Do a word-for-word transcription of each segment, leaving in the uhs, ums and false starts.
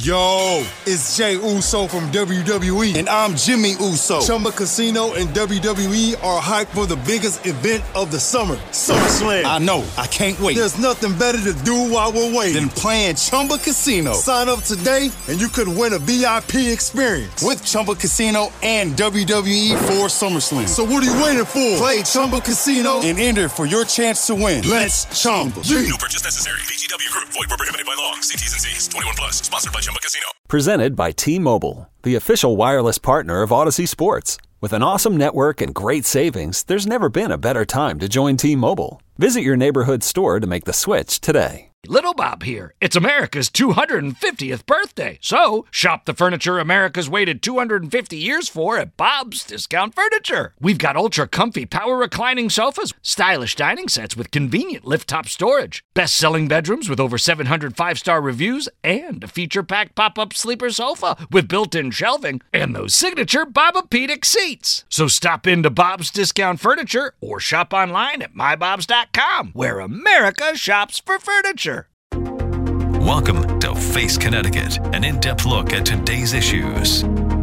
Yo, it's Jay Uso from W W E. And I'm Jimmy Uso. Chumba Casino and W W E are hyped for the biggest event of the summer, SummerSlam. I know. I can't wait. There's nothing better to do while we're waiting than playing Chumba Casino. Sign up today and you could win a V I P experience with Chumba Casino and W W E for SummerSlam. So what are you waiting for? Play Chumba Casino and enter for your chance to win. Let's Chumba. No purchase necessary. V G W Group. Void where prohibited by law. See T's and C's. twenty-one plus. Sponsored by Chumba Casino. Presented by T-Mobile, the official wireless partner of Odyssey Sports. With an awesome network and great savings, there's never been a better time to join T-Mobile. Visit your neighborhood store to make the switch today. Little Bob here. It's America's two hundred fiftieth birthday. So, shop the furniture America's waited two hundred fifty years for at Bob's Discount Furniture. We've got ultra comfy power reclining sofas, stylish dining sets with convenient lift-top storage, best-selling bedrooms with over seven hundred five-star reviews, and a feature-packed pop-up sleeper sofa with built-in shelving, and those signature Bob-O-Pedic seats. So stop into Bob's Discount Furniture or shop online at my bobs dot com, where America shops for furniture. Welcome to Face Connecticut, an in-depth look at today's issues.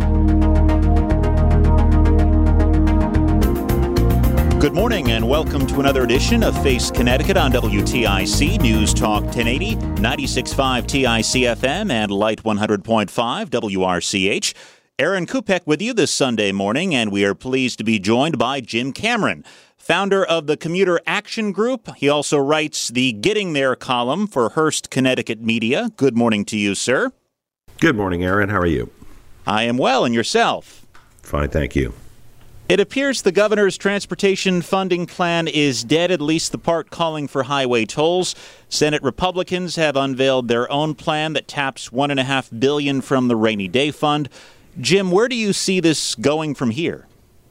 Good morning and welcome to another edition of Face Connecticut on W T I C News Talk ten eighty, ninety-six point five T I C F M and Light one hundred point five W R C H. Aaron Kupek with you this Sunday morning, and we are pleased to be joined by Jim Cameron, founder of the Commuter Action Group. He also writes the Getting There column for Hearst, Connecticut Media. Good morning to you, sir. Good morning, Aaron. How are you? I am well, and yourself? Fine, thank you. It appears the governor's transportation funding plan is dead, at least the part calling for highway tolls. Senate Republicans have unveiled their own plan that taps one point five billion dollars from the Rainy Day Fund. Jim, where do you see this going from here?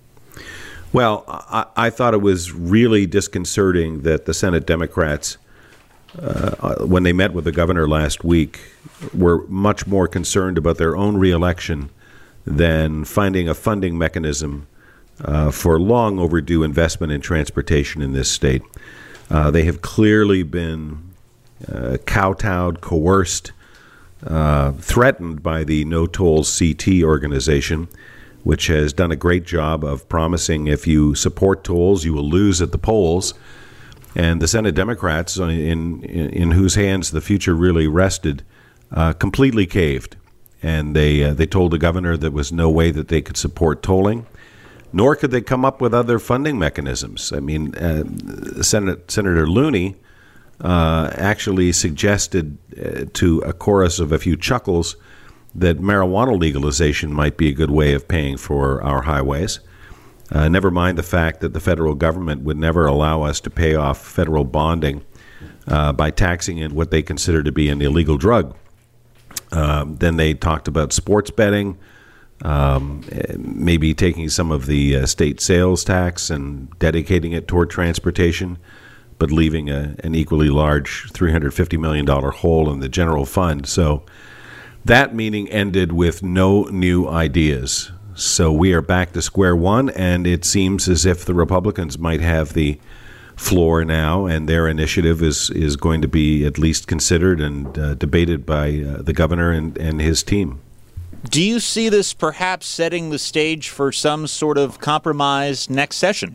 Well, I, I thought it was really disconcerting that the Senate Democrats, uh, when they met with the governor last week, were much more concerned about their own reelection than finding a funding mechanism uh, for long overdue investment in transportation in this state. Uh, they have clearly been uh, kowtowed, coerced, uh, threatened by the No Tolls C T organization, which has done a great job of promising if you support tolls, you will lose at the polls. And the Senate Democrats, in in, in whose hands the future really rested, uh, completely caved. And they uh, they told the governor there was no way that they could support tolling, nor could they come up with other funding mechanisms. I mean, uh, Senate, Senator Looney uh, actually suggested uh, to a chorus of a few chuckles that marijuana legalization might be a good way of paying for our highways. Uh, never mind the fact that the federal government would never allow us to pay off federal bonding uh, by taxing it what they consider to be an illegal drug. Um, then they talked about sports betting, um, maybe taking some of the uh, state sales tax and dedicating it toward transportation, but leaving a, an equally large three hundred fifty million dollars hole in the general fund. So that meeting ended with no new ideas. So we are back to square one, and it seems as if the Republicans might have the floor now, and their initiative is, is going to be at least considered and uh, debated by uh, the governor and, and his team. Do you see this perhaps setting the stage for some sort of compromise next session?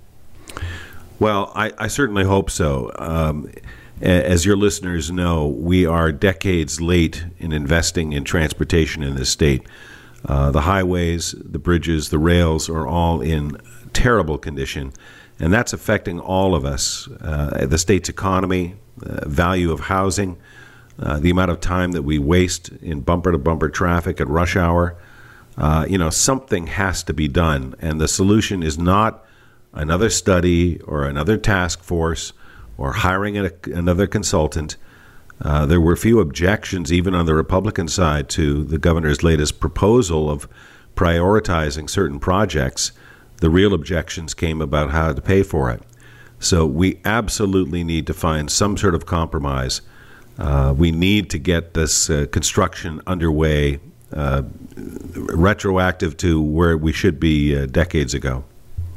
Well, I, I certainly hope so. Um, As your listeners know, we are decades late in investing in transportation in this state. Uh, the highways, the bridges, the rails are all in terrible condition, and that's affecting all of us. Uh, the state's economy, uh, value of housing, uh, the amount of time that we waste in bumper-to-bumper traffic at rush hour. Uh, you know, something has to be done, and the solution is not another study or another task force or hiring a, another consultant. Uh, there were few objections, even on the Republican side, to the governor's latest proposal of prioritizing certain projects. The real objections came about how to pay for it. So we absolutely need to find some sort of compromise. Uh, we need to get this uh, construction underway, uh, retroactive to where we should be uh, decades ago.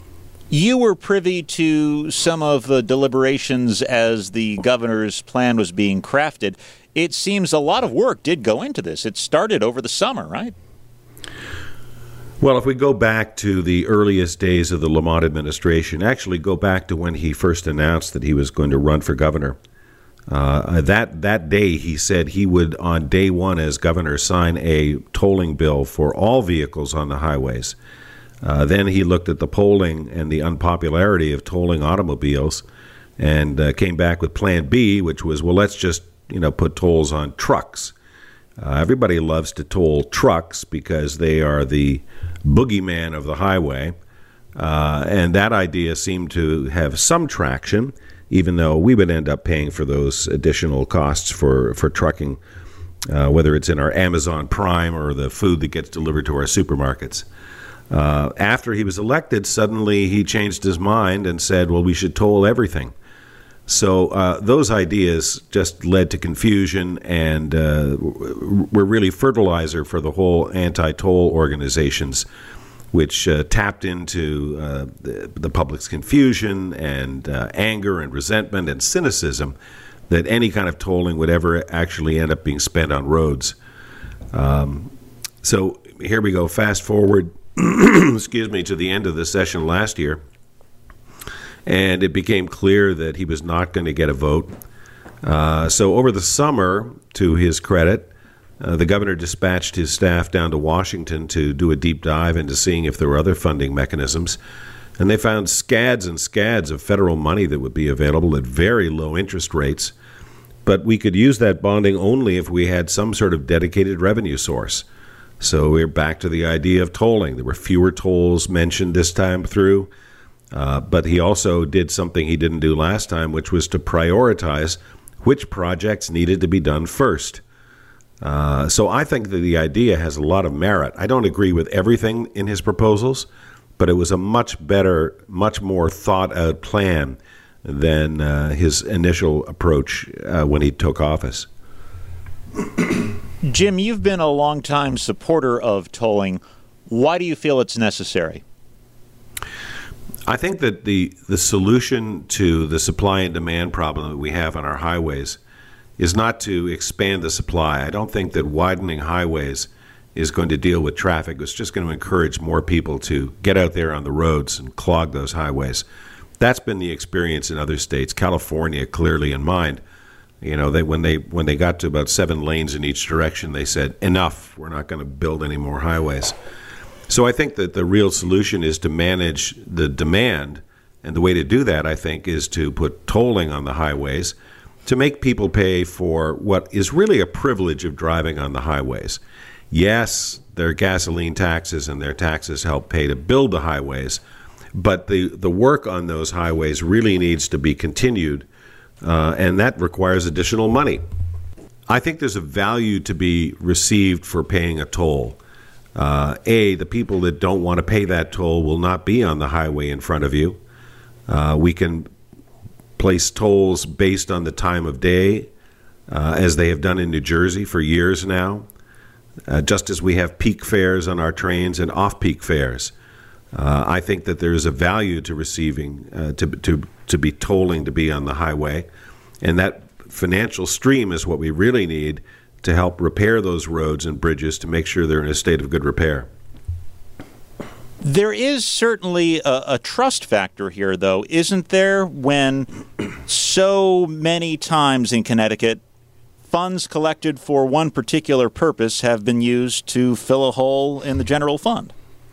You were privy to some of the deliberations as the governor's plan was being crafted. It seems a lot of work did go into this. It started over the summer, right? Well, if we go back to the earliest days of the Lamont administration, actually go back to when he first announced that he was going to run for governor, uh, that that day he said he would, on day one as governor, sign a tolling bill for all vehicles on the highways. Uh, then he looked at the polling and the unpopularity of tolling automobiles and uh, came back with Plan B, which was, well, let's just, you know, put tolls on trucks. Uh, everybody loves to toll trucks because they are the boogeyman of the highway. Uh, and that idea seemed to have some traction, even though we would end up paying for those additional costs for, for trucking, uh, whether it's in our Amazon Prime or the food that gets delivered to our supermarkets. Uh, after he was elected, suddenly he changed his mind and said, well, we should toll everything. So uh, those ideas just led to confusion and uh, were really fertilizer for the whole anti-toll organizations, which uh, tapped into uh, the, the public's confusion and uh, anger and resentment and cynicism that any kind of tolling would ever actually end up being spent on roads. Um, so here we go, fast forward, excuse me, to the end of the session last year. And it became clear that he was not going to get a vote. Uh, so over the summer, to his credit, uh, the governor dispatched his staff down to Washington to do a deep dive into seeing if there were other funding mechanisms. And they found scads and scads of federal money that would be available at very low interest rates. But we could use that bonding only if we had some sort of dedicated revenue source. So we're back to the idea of tolling. There were fewer tolls mentioned this time through. Uh, but he also did something he didn't do last time, which was to prioritize which projects needed to be done first. Uh, so I think that the idea has a lot of merit. I don't agree with everything in his proposals, but it was a much better, much more thought-out plan than uh, his initial approach uh, when he took office. Jim, you've been a longtime supporter of tolling. Why do you feel it's necessary? I think that the, the solution to the supply and demand problem that we have on our highways is not to expand the supply. I don't think that widening highways is going to deal with traffic. It's just going to encourage more people to get out there on the roads and clog those highways. That's been the experience in other states, California clearly in mind. You know, they when they when they got to about seven lanes in each direction, they said, enough, we're not going to build any more highways. So I think that the real solution is to manage the demand, and the way to do that, I think, is to put tolling on the highways to make people pay for what is really a privilege of driving on the highways. Yes, their gasoline taxes and their taxes help pay to build the highways, but the, the work on those highways really needs to be continued, uh, and that requires additional money. I think there's a value to be received for paying a toll. Uh, A, the people that don't want to pay that toll will not be on the highway in front of you. Uh, we can place tolls based on the time of day, uh, as they have done in New Jersey for years now, uh, just as we have peak fares on our trains and off-peak fares. Uh, I think that there is a value to receiving, uh, to, to, to be tolling to be on the highway, and that financial stream is what we really need to help repair those roads and bridges to make sure they're in a state of good repair. There is certainly a, a trust factor here, though, isn't there, when so many times in Connecticut, funds collected for one particular purpose have been used to fill a hole in the general fund?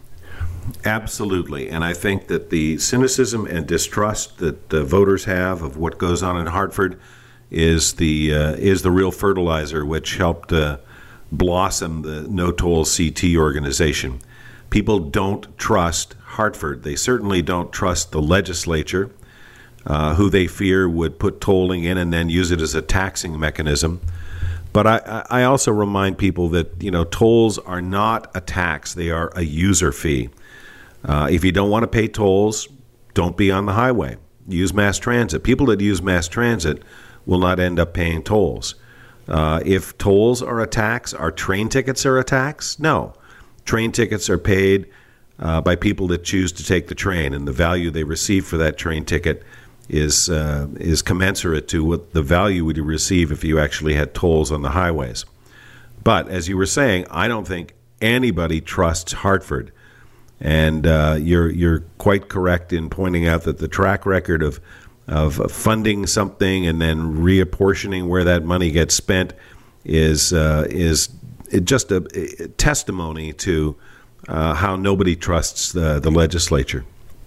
Absolutely. And I think that the cynicism and distrust that the voters have of what goes on in Hartford is the uh, is the real fertilizer which helped uh, blossom the No Toll C T organization. People don't trust Hartford. They certainly don't trust the legislature, uh, who they fear would put tolling in and then use it as a taxing mechanism. But I, I also remind people that, you know, tolls are not a tax. They are a user fee. Uh, if you don't want to pay tolls, don't be on the highway. Use mass transit. People that use mass transit will not end up paying tolls. Uh, if tolls are a tax, are train tickets are a tax? No. Train tickets are paid uh, by people that choose to take the train, and the value they receive for that train ticket is uh, is commensurate to what the value would you receive if you actually had tolls on the highways. But as you were saying, I don't think anybody trusts Hartford, and uh, you're you're quite correct in pointing out that the track record of of funding something and then reapportioning where that money gets spent is uh, is just a, a testimony to uh, how nobody trusts the, the legislature.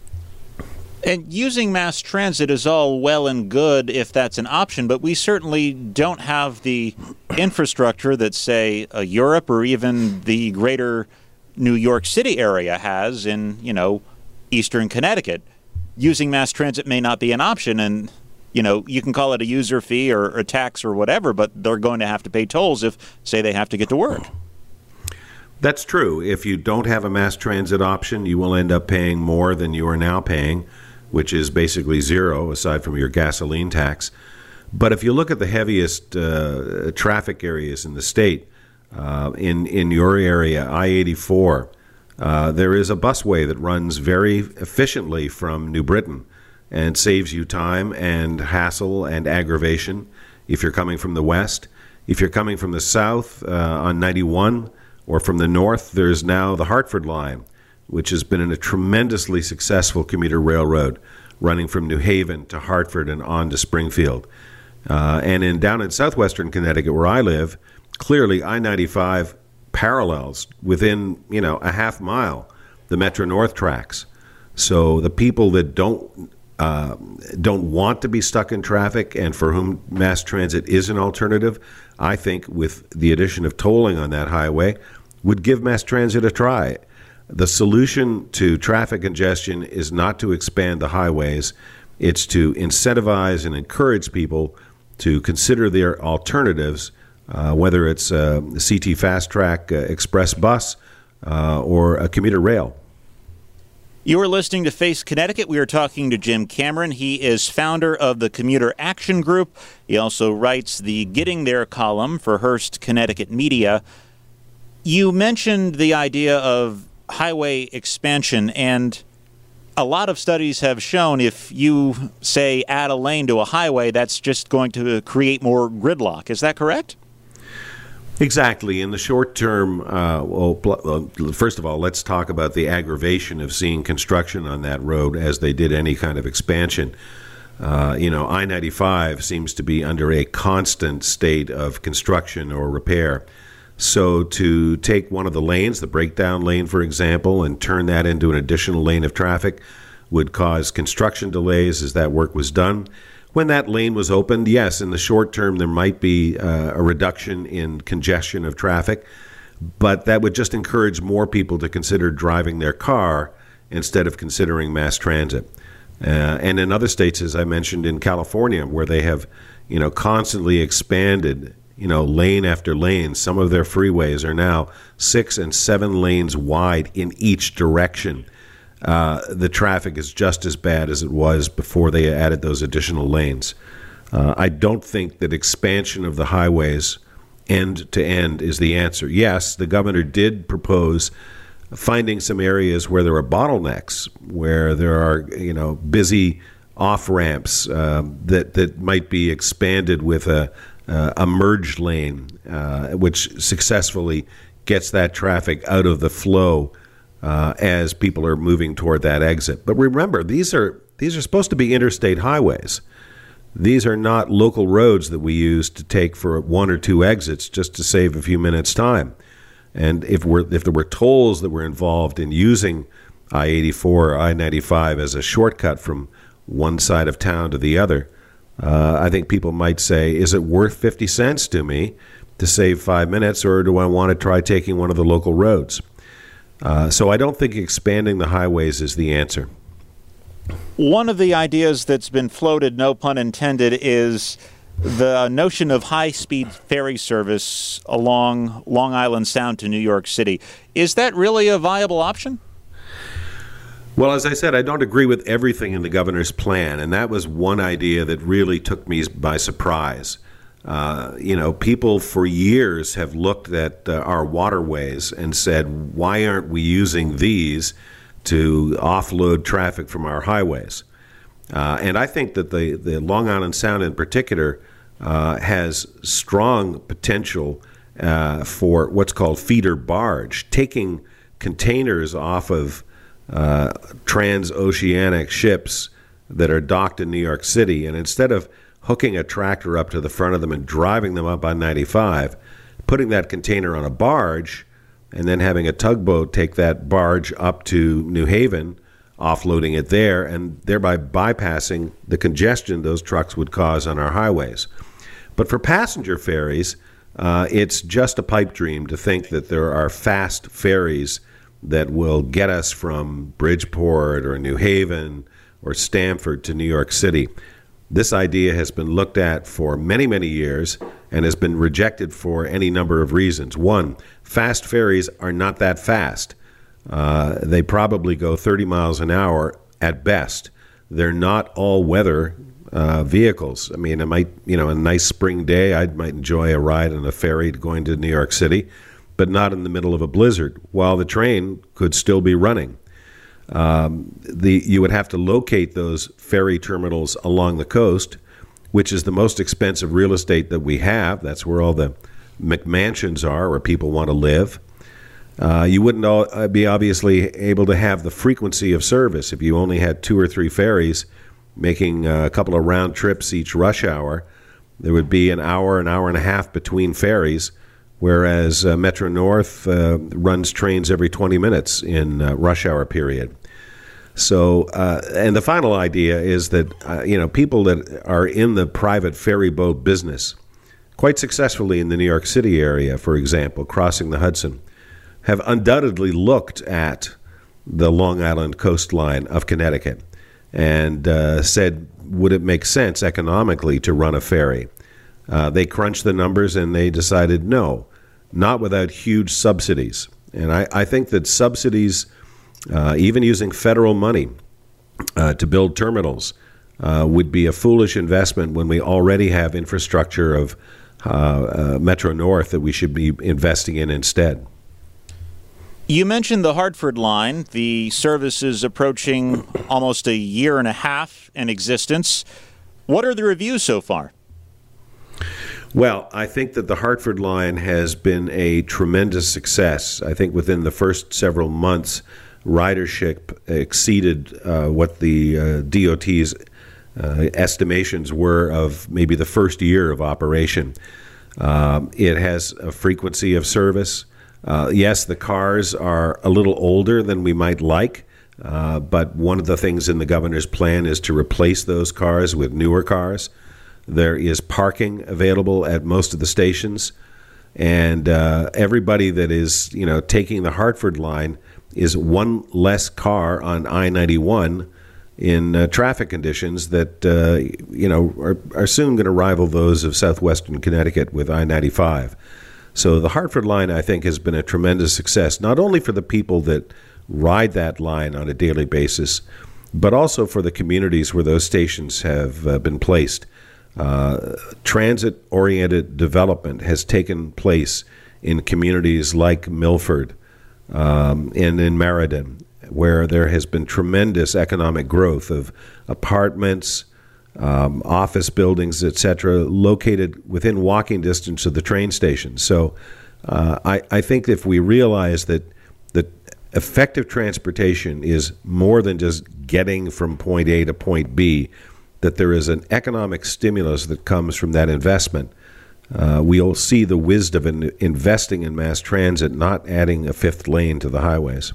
And using mass transit is all well and good if that's an option, but we certainly don't have the infrastructure that, say, uh, Europe or even the greater New York City area has in, you know, eastern Connecticut. Using mass transit may not be an option, and, you know, you can call it a user fee or a tax or whatever, but they're going to have to pay tolls if, say, they have to get to work. That's true. If you don't have a mass transit option, you will end up paying more than you are now paying, which is basically zero aside from your gasoline tax. But if you look at the heaviest uh, traffic areas in the state, uh, in, in your area, I eighty-four, uh, there is a busway that runs very efficiently from New Britain and saves you time and hassle and aggravation if you're coming from the west. If you're coming from the south uh, on ninety-one or from the north, there's now the Hartford line, which has been a tremendously successful commuter railroad running from New Haven to Hartford and on to Springfield. Uh, and in down in southwestern Connecticut, where I live, clearly I ninety-five parallels within, you know, a half mile the Metro North tracks. So the people that don't uh, don't want to be stuck in traffic and for whom mass transit is an alternative, I think with the addition of tolling on that highway, would give mass transit a try. The solution to traffic congestion is not to expand the highways. It's to incentivize and encourage people to consider their alternatives, uh, whether it's a C T Fast Track uh, Express bus uh, or a commuter rail. You are listening to Face Connecticut. We are talking to Jim Cameron. He is founder of the Commuter Action Group. He also writes the Getting There column for Hearst Connecticut Media. You mentioned the idea of highway expansion, and a lot of studies have shown if you, say, add a lane to a highway, that's just going to create more gridlock. Is that correct? Exactly. In the short term, uh, well, first of all, let's talk about the aggravation of seeing construction on that road as they did any kind of expansion. Uh, you know, I ninety-five seems to be under a constant state of construction or repair. So to take one of the lanes, the breakdown lane, for example, and turn that into an additional lane of traffic would cause construction delays as that work was done. When that lane was opened, yes, in the short term, there might be uh, a reduction in congestion of traffic, but that would just encourage more people to consider driving their car instead of considering mass transit. Uh, and in other states, as I mentioned, in California, where they have, you know, constantly expanded, you know, lane after lane. Some of their freeways are now six and seven lanes wide in each direction. Uh, the traffic is just as bad as it was before they added those additional lanes. Uh, I don't think that expansion of the highways end to end is the answer. Yes, the governor did propose finding some areas where there are bottlenecks, where there are, you know, busy off-ramps uh, that, that might be expanded with a Uh, a merge lane, uh, which successfully gets that traffic out of the flow uh, as people are moving toward that exit. But remember, these are these are supposed to be interstate highways. These are not local roads that we use to take for one or two exits just to save a few minutes' time. And if we're if there were tolls that were involved in using I eighty-four or I ninety-five as a shortcut from one side of town to the other, Uh, I think people might say, is it worth fifty cents to me to save five minutes, or do I want to try taking one of the local roads? Uh, so I don't think expanding the highways is the answer. One of the ideas that's been floated, no pun intended, is the notion of high-speed ferry service along Long Island Sound to New York City. Is that really a viable option? Well, as I said, I don't agree with everything in the governor's plan, and that was one idea that really took me by surprise. Uh, you know, people for years have looked at uh, our waterways and said, why aren't we using these to offload traffic from our highways? Uh, and I think that the, the Long Island Sound in particular uh, has strong potential uh, for what's called feeder barge, taking containers off of uh, transoceanic ships that are docked in New York City, and instead of hooking a tractor up to the front of them and driving them up on ninety-five, putting that container on a barge, and then having a tugboat take that barge up to New Haven, offloading it there, and thereby bypassing the congestion those trucks would cause on our highways. But for passenger ferries, uh, it's just a pipe dream to think that there are fast ferries that will get us from Bridgeport or New Haven or Stamford to New York City. This idea has been looked at for many, many years and has been rejected for any number of reasons. One, fast ferries are not that fast. Uh, they probably go thirty miles an hour at best. They're not all-weather uh, vehicles. I mean, it might, you know, a nice spring day, I might enjoy a ride on a ferry going to New York City, but not in the middle of a blizzard, while the train could still be running. Um, the you would have to locate those ferry terminals along the coast, which is the most expensive real estate that we have. That's where all the McMansions are, where people want to live. Uh, you wouldn't all, be obviously able to have the frequency of service if you only had two or three ferries making a couple of round trips each rush hour. There would be an hour, an hour and a half between ferries, whereas uh, Metro North uh, runs trains every twenty minutes in uh, rush hour period. So, uh, and the final idea is that, uh, you know, people that are in the private ferry boat business, quite successfully in the New York City area, for example, crossing the Hudson, have undoubtedly looked at the Long Island coastline of Connecticut and uh, said, would it make sense economically to run a ferry? Uh, they crunched the numbers and they decided no, not without huge subsidies. And I, I think that subsidies, uh, even using federal money uh, to build terminals, uh, would be a foolish investment when we already have infrastructure of uh, uh, Metro North that we should be investing in instead. You mentioned the Hartford line. The service is approaching almost a year and a half in existence. What are the reviews so far? Well, I think that the Hartford line has been a tremendous success. I think within the first several months, ridership exceeded uh, what the uh, D O T's uh, estimations were of maybe the first year of operation. Um, it has a frequency of service. Uh, yes, the cars are a little older than we might like, uh, but one of the things in the governor's plan is to replace those cars with newer cars. There is parking available at most of the stations, and uh, everybody that is, you know, taking the Hartford line is one less car on I ninety-one in uh, traffic conditions that, uh, you know, are, are soon going to rival those of southwestern Connecticut with I ninety-five. So the Hartford line, I think, has been a tremendous success, not only for the people that ride that line on a daily basis, but also for the communities where those stations have uh, been placed. Uh, transit-oriented development has taken place in communities like Milford um, and in Meriden, where there has been tremendous economic growth of apartments, Um, office buildings, et cetera, located within walking distance of the train station. So uh, I, I think if we realize that that effective transportation is more than just getting from point A to point B, that there is an economic stimulus that comes from that investment, uh, we'll see the wisdom in investing in mass transit, not adding a fifth lane to the highways.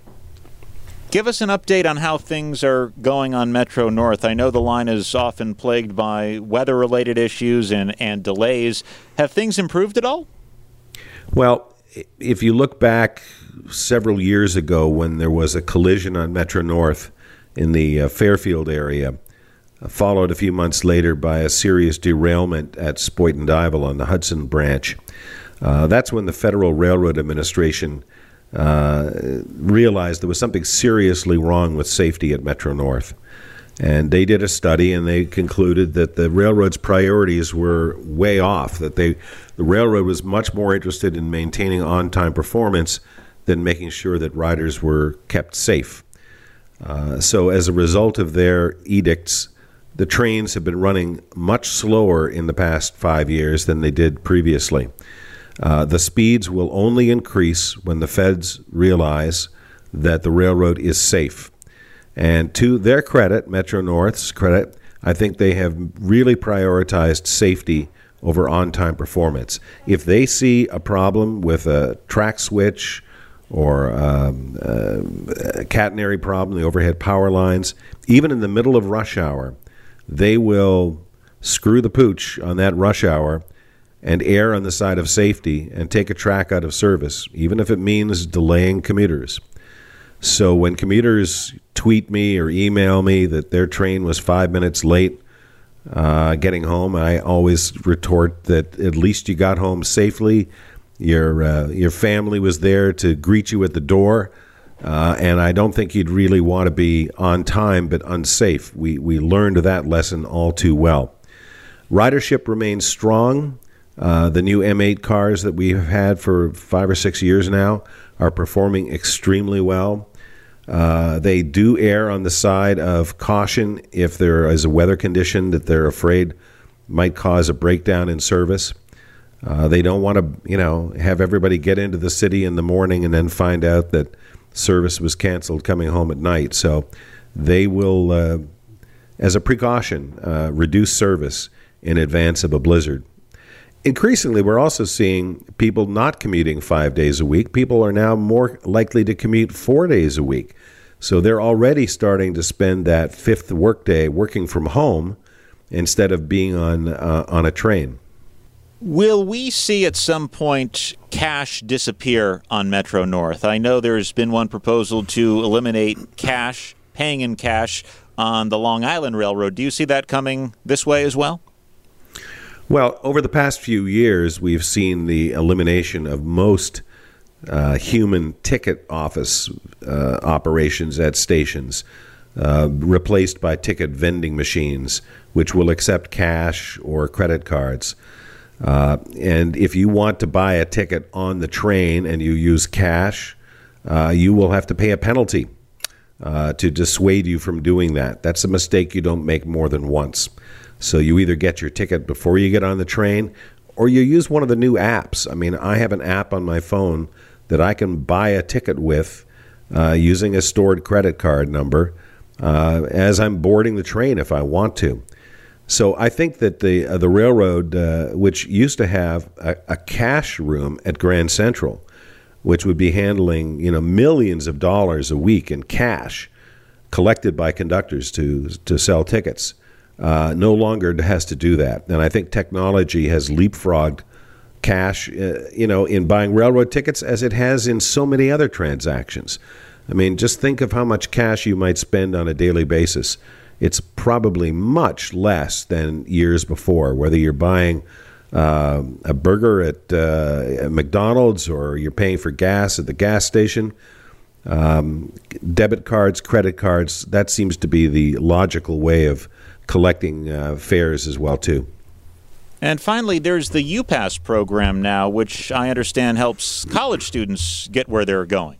Give us an update on how things are going on Metro North. I know the line is often plagued by weather-related issues and, and delays. Have things improved at all? Well, if you look back several years ago when there was a collision on Metro North in the uh, Fairfield area, uh, followed a few months later by a serious derailment at Spoit and Dival on the Hudson branch, uh, that's when the Federal Railroad Administration Uh, realized there was something seriously wrong with safety at Metro North. And they did a study, and they concluded that the railroad's priorities were way off, that they, the railroad was much more interested in maintaining on-time performance than making sure that riders were kept safe. Uh, so as a result of their edicts, the trains have been running much slower in the past five years than they did previously. Uh, the speeds will only increase when the feds realize that the railroad is safe. And to their credit, Metro-North's credit, I think they have really prioritized safety over on-time performance. If they see a problem with a track switch or um, a catenary problem, the overhead power lines, even in the middle of rush hour, they will screw the pooch on that rush hour and err on the side of safety and take a track out of service, even if it means delaying commuters. So when commuters tweet me or email me that their train was five minutes late uh, getting home, I always retort that at least you got home safely. Your uh, your family was there to greet you at the door, uh, and I don't think you'd really want to be on time but unsafe. We we learned that lesson all too well. Ridership remains strong. Uh, the new M eight cars that we have had for five or six years now are performing extremely well. Uh, they do err on the side of caution if there is a weather condition that they're afraid might cause a breakdown in service. Uh, they don't want to, you know, have everybody get into the city in the morning and then find out that service was canceled coming home at night. So they will, uh, as a precaution, uh, reduce service in advance of a blizzard. Increasingly, we're also seeing people not commuting five days a week. People are now more likely to commute four days a week. So they're already starting to spend that fifth workday working from home instead of being on uh, on a train. Will we see at some point cash disappear on Metro-North? I know there's been one proposal to eliminate cash, paying in cash on the Long Island Railroad. Do you see that coming this way as well? Well, over the past few years, we've seen the elimination of most uh, human ticket office uh, operations at stations, uh, replaced by ticket vending machines, which will accept cash or credit cards. Uh, and if you want to buy a ticket on the train and you use cash, uh, you will have to pay a penalty uh, to dissuade you from doing that. That's a mistake you don't make more than once. So you either get your ticket before you get on the train or you use one of the new apps. I mean, I have an app on my phone that I can buy a ticket with uh, using a stored credit card number uh, as I'm boarding the train if I want to. So I think that the uh, the railroad, uh, which used to have a, a cash room at Grand Central, which would be handling, you know, millions of dollars a week in cash collected by conductors to to sell tickets, Uh, no longer has to do that. And I think technology has leapfrogged cash, uh, you know, in buying railroad tickets as it has in so many other transactions. I mean, just think of how much cash you might spend on a daily basis. It's probably much less than years before, whether you're buying uh, a burger at uh, McDonald's or you're paying for gas at the gas station. Um, debit cards, credit cards, that seems to be the logical way of collecting uh, fares as well, too. And finally, there's the U-Pass program now, which I understand helps college students get where they're going.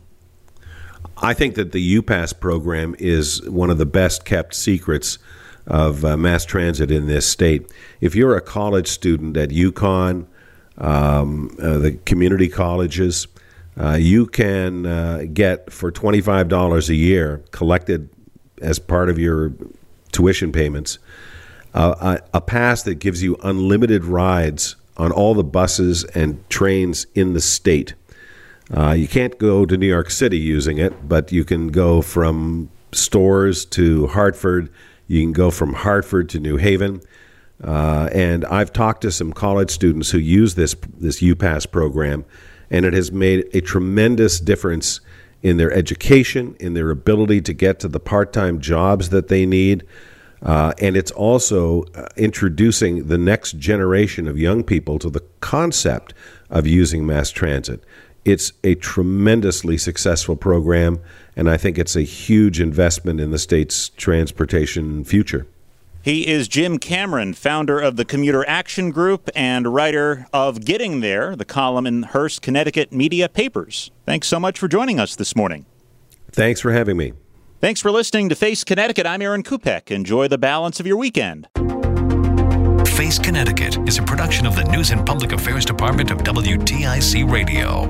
I think that the U-Pass program is one of the best-kept secrets of uh, mass transit in this state. If you're a college student at UConn, um, uh, the community colleges, uh, you can uh, get for twenty-five dollars a year collected as part of your tuition payments, uh, a, a pass that gives you unlimited rides on all the buses and trains in the state. Uh, you can't go to New York City using it, but you can go from Stores to Hartford. You can go from Hartford to New Haven. Uh, and I've talked to some college students who use this this U-Pass program, and it has made a tremendous difference in their education, in their ability to get to the part-time jobs that they need. Uh, and it's also uh, introducing the next generation of young people to the concept of using mass transit. It's a tremendously successful program, and I think it's a huge investment in the state's transportation future. He is Jim Cameron, founder of the Commuter Action Group and writer of Getting There, the column in Hearst, Connecticut Media Papers. Thanks so much for joining us this morning. Thanks for having me. Thanks for listening to Face Connecticut. I'm Aaron Kupek. Enjoy the balance of your weekend. Face Connecticut is a production of the News and Public Affairs Department of W T I C Radio.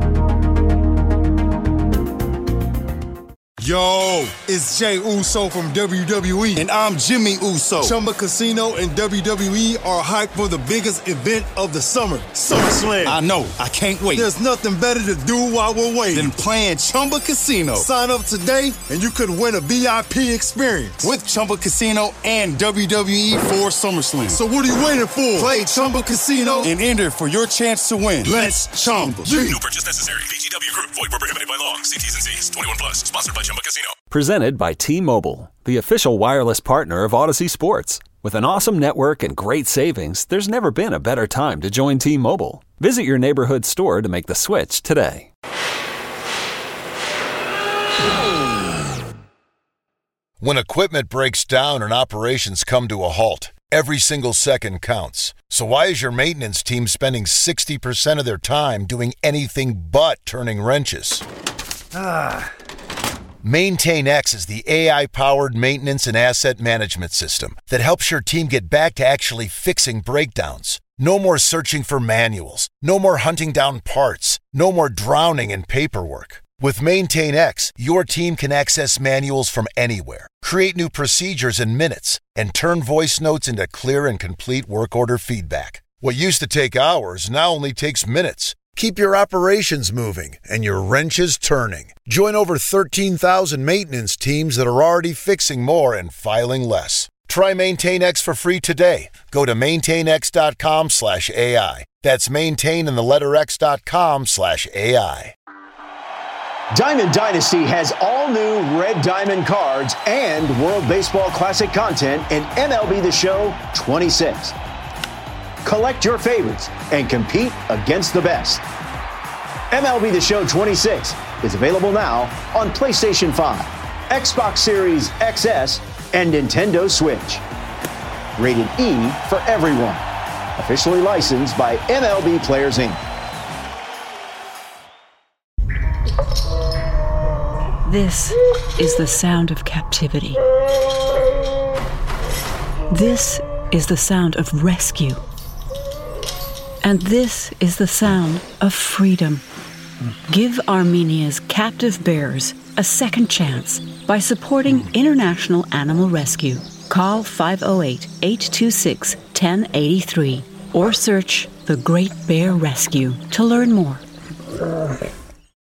Yo, it's Jay Uso from W W E. And I'm Jimmy Uso. Chumba Casino and W W E are hyped for the biggest event of the summer, SummerSlam. I know. I can't wait. There's nothing better to do while we're waiting than playing Chumba Casino. Sign up today and you could win a V I P experience with Chumba Casino and W W E for SummerSlam. So what are you waiting for? Play Chumba Casino and enter for your chance to win. Let's Chumba. No purchase necessary. V G W Group. Void where prohibited by law. See T's and C's. twenty-one plus. Sponsored by Chumba Casino. Presented by T-Mobile, the official wireless partner of Odyssey Sports. With an awesome network and great savings, there's never been a better time to join T-Mobile. Visit your neighborhood store to make the switch today. When equipment breaks down and operations come to a halt, every single second counts. So why is your maintenance team spending sixty percent of their time doing anything but turning wrenches? Ah. MaintainX is the A I-powered maintenance and asset management system that helps your team get back to actually fixing breakdowns. No more searching for manuals. No more hunting down parts. No more drowning in paperwork. With MaintainX, your team can access manuals from anywhere, create new procedures in minutes, and turn voice notes into clear and complete work order feedback. What used to take hours now only takes minutes. Keep your operations moving and your wrenches turning. Join over thirteen thousand maintenance teams that are already fixing more and filing less. Try MaintainX for free today. Go to maintainx.com slash AI. That's maintain and the letter x.com slash AI. Diamond Dynasty has all new Red Diamond cards and World Baseball Classic content in M L B The Show twenty-six. Collect your favorites and compete against the best. M L B The Show twenty-six is available now on PlayStation five, Xbox Series X S, and Nintendo Switch. Rated E for everyone. Officially licensed by M L B Players, Incorporated. This is the sound of captivity. This is the sound of rescue. And this is the sound of freedom. Give Armenia's captive bears a second chance by supporting International Animal Rescue. Call five oh eight, eight two six, one oh eight three or search The Great Bear Rescue to learn more.